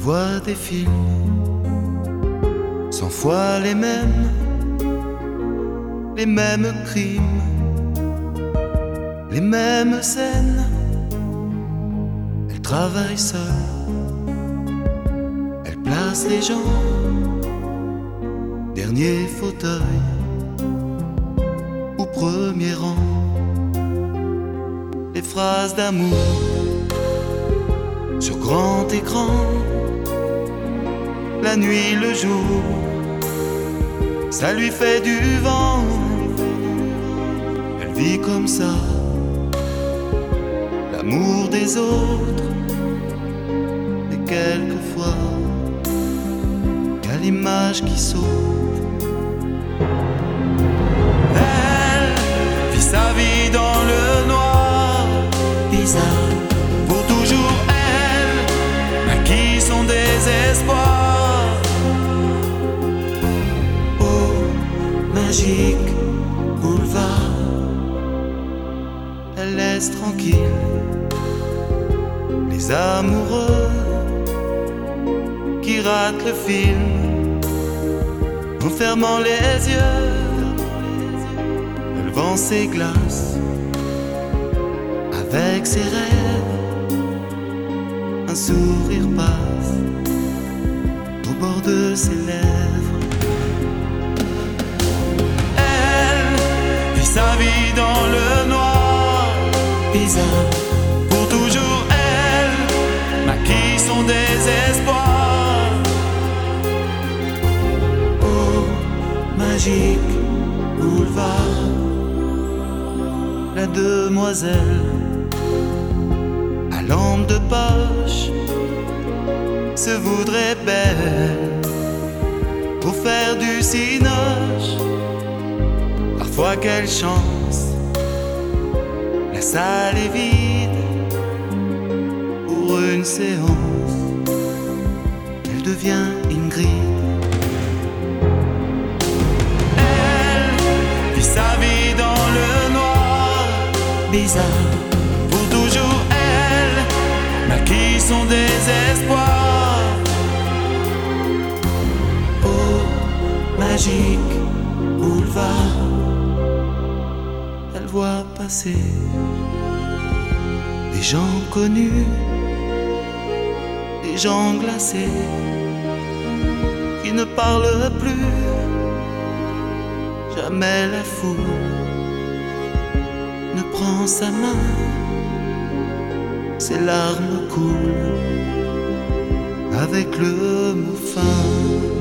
vois des films, 100 fois les mêmes crimes, les mêmes scènes. Elle travaille seule, elle place les gens, dernier fauteuil ou premier rang. Les phrases d'amour sur grand écran, la nuit, le jour, ça lui fait du vent. Elle vit comme ça, l'amour des autres. Et quelquefois, y a l'image qui saute. Elle vit sa vie dans le noir, bizarre. Pour toujours, elle naquit son désespoir. Oh, magique boulevard, elle laisse tranquille les amoureux qui ratent le film en fermant les yeux. Elle vend ses glaces avec ses rêves. Un sourire passe au bord de ses lèvres. Elle vit sa vie dans le noir, bizarre. Pour toujours, elle maquille son désespoir. Oh, magique boulevard, la demoiselle à lampe de poche se voudrait belle pour faire du cinoche. Parfois quelle chance, la salle est vide. Pour une séance, elle devient Ingrid. Elle vit sa vie dans le noir, bizarre. Pour toujours, elle maquille son désespoir. Oh, magique boulevard, elle voit passer des gens connus, des gens glacés qui ne parlent plus. Jamais la foule ne prend sa main, ses larmes coulent avec le mot fin.